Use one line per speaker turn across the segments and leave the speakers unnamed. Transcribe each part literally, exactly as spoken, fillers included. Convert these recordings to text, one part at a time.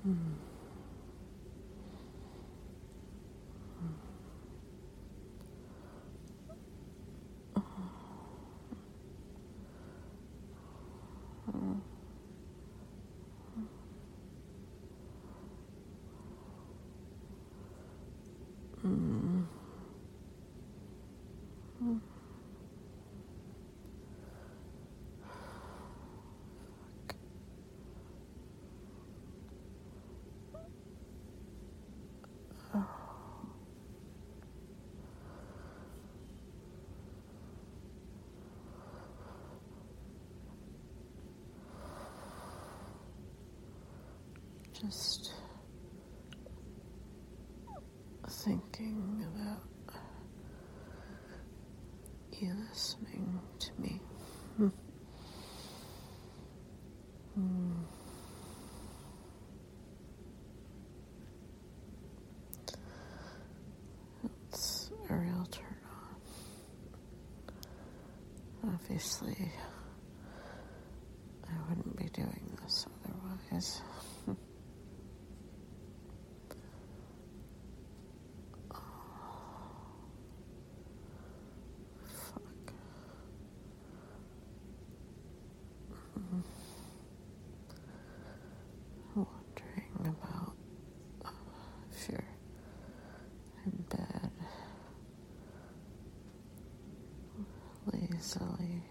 Just thinking about you listening to me. Mm. It's a real turn on. Obviously, I wouldn't be doing this otherwise. Wondering about uh, if you're in bed, lazily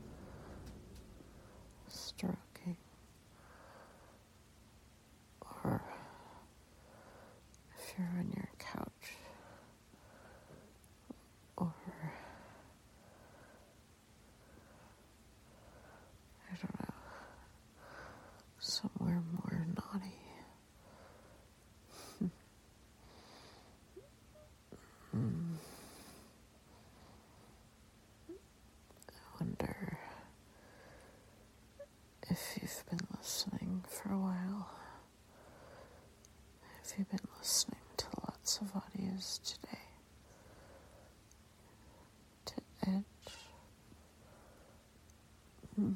stroking, or if you're on your couch, or I don't know, somewhere more naughty. mm. I wonder if you've been listening for a while. Have you been listening to lots of audios today? To Edge? Mm.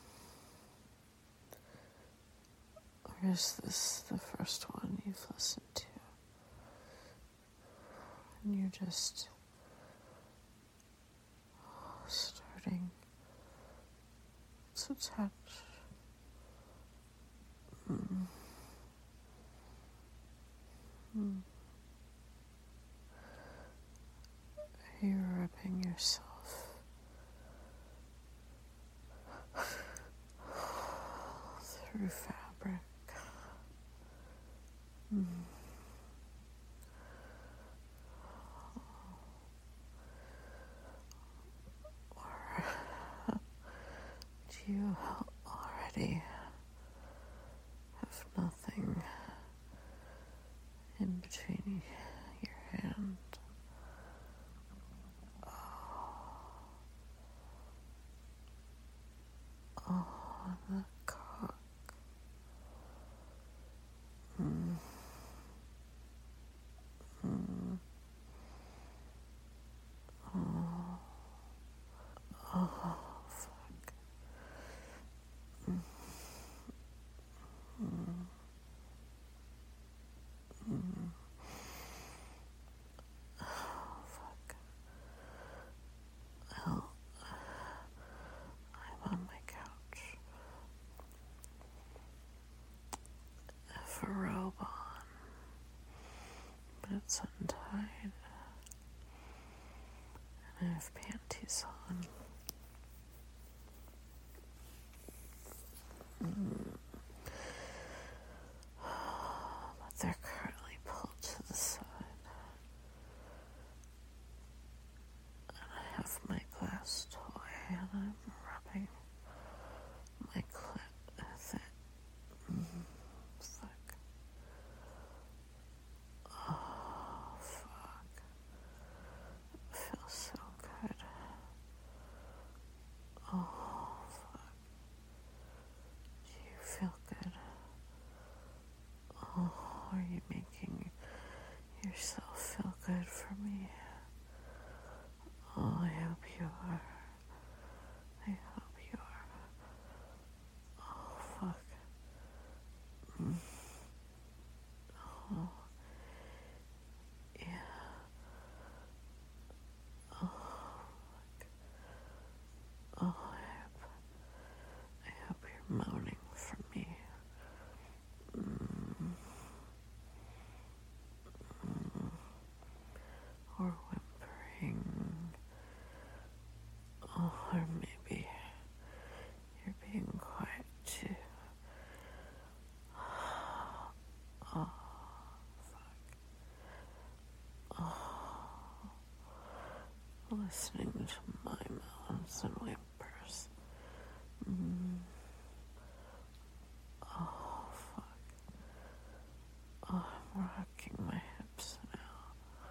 Or is this the first one you've listened to? And you're just starting to touch. Mm. Mm. You're rubbing yourself through fabric. Mm. Or do you already have nothing in between your hand? Oh, the cock. Mm. Mm. Oh. Oh, fuck. Mm. Mm. Mm. Oh, fuck. Well, I'm on my couch. I have a robe on, but it's untied. And I have panties on. Mm. But they're currently pulled to the side. And I have my glass toy and I'm rubbing my clit with it. Mm. Fuck. Oh, fuck. It feels so good. Oh, fuck. Do you feel good? Oh, are you making yourself feel good for me? Oh, I hope you are. I hope you are. Oh, fuck. Mm. listening to my moans and whimpers. Mm. Oh, fuck. Oh, I'm rocking my hips now.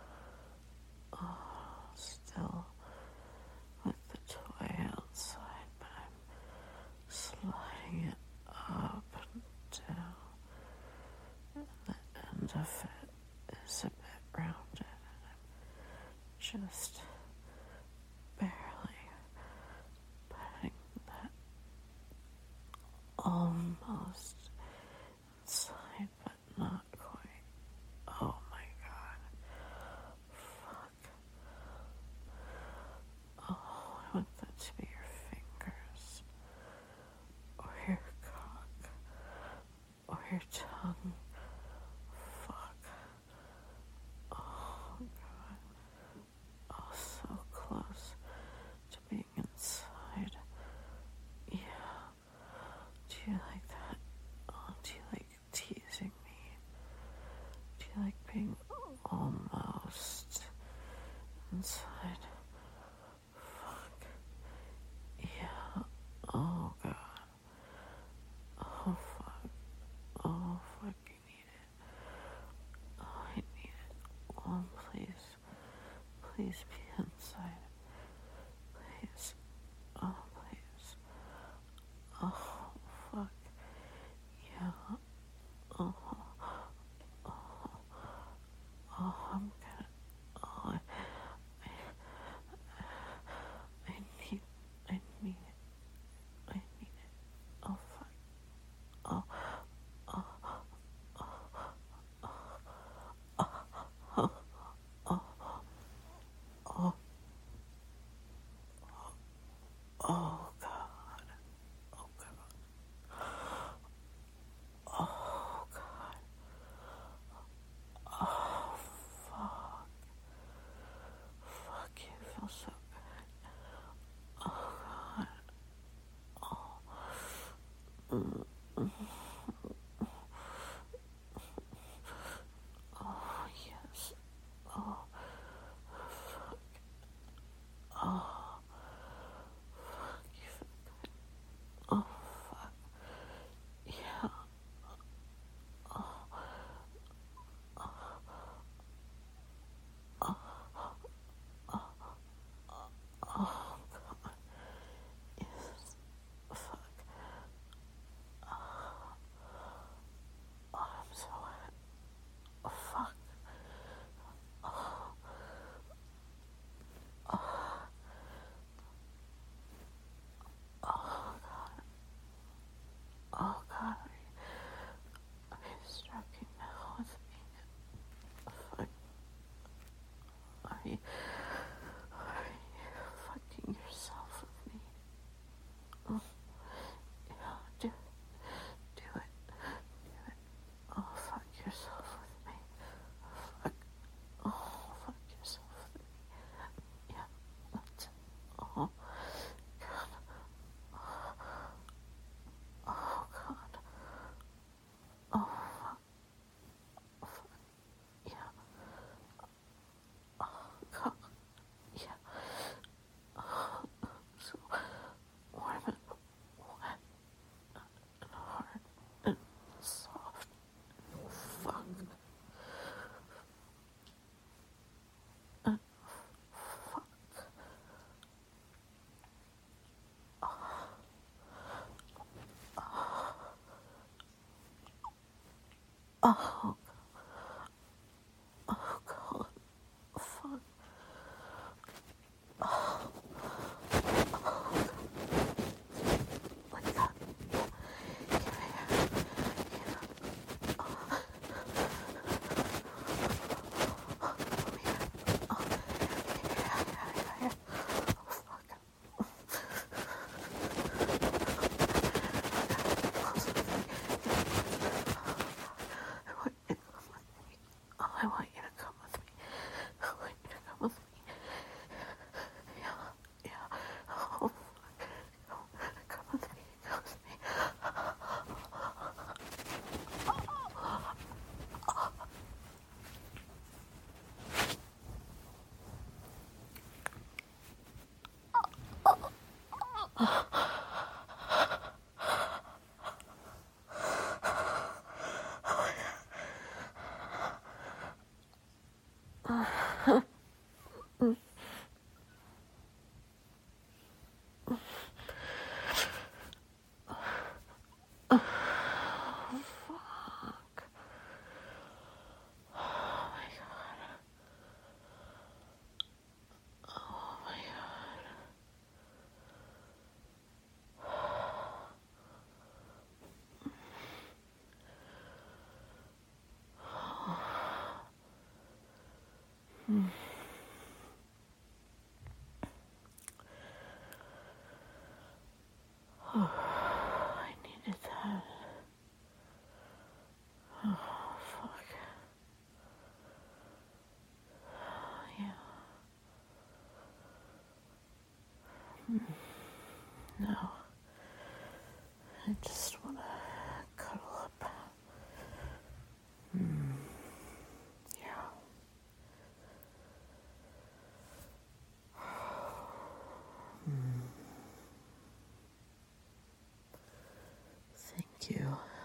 Oh, still with the toy outside, but I'm sliding it up and down. And the end of it is a bit rounded, and I'm just barely putting that almost inside, but not quite. Oh my god. Fuck. Oh, I want that to be your fingers, or your cock, or your tongue. Fuck. Oh god. Oh, so close to being inside. Yeah. Do you like that? Oh, do you like teasing me? Do you like being almost inside? Fuck. Yeah. Oh god. Oh fuck. Oh fuck, you need it. Oh, I need it. Oh, please. Please be inside. Please. Oh, please. Oh, fuck. Yeah. Oh. Oh. Oh, I'm gonna. Oh, I. I, I need. I need it. I need it. Oh, fuck. Oh. Oh. Oh. Oh. Oh. Oh. Oh, God. Oh, God. Oh, God. Oh, fuck. Fuck, you feel so good. Oh, God. Oh. Mm. Oh, yes. Oh, fuck. Oh, fuck, you feel good. Oh, fuck. Yeah. Oh. Oh, God. Yes. Fuck. Oh, I'm so wet. Oh, fuck. Oh. Oh. Oh, God. Oh, God. Are you, are you stroking now with me? Fuck. Are you, are you fucking yourself with me? Oh, yeah, do, do it. Do it. Oh, fuck yourself with me. Fuck. Oh, fuck yourself with me. Yeah, that's it. Oh, God. Oh, God. Oh, fuck. Fuck. Yeah. Oh, God. Yeah. Oh, so warm and wet and hard and soft. Fuck. And fuck. Oh, oh, God. Fuck. Like that. Give me here. Oh, yeah, yeah, yeah. Oh, fuck. I needed that. Oh, fuck. Yeah. No. I just want to cuddle up. Mm. Yeah. Mm. Thank you.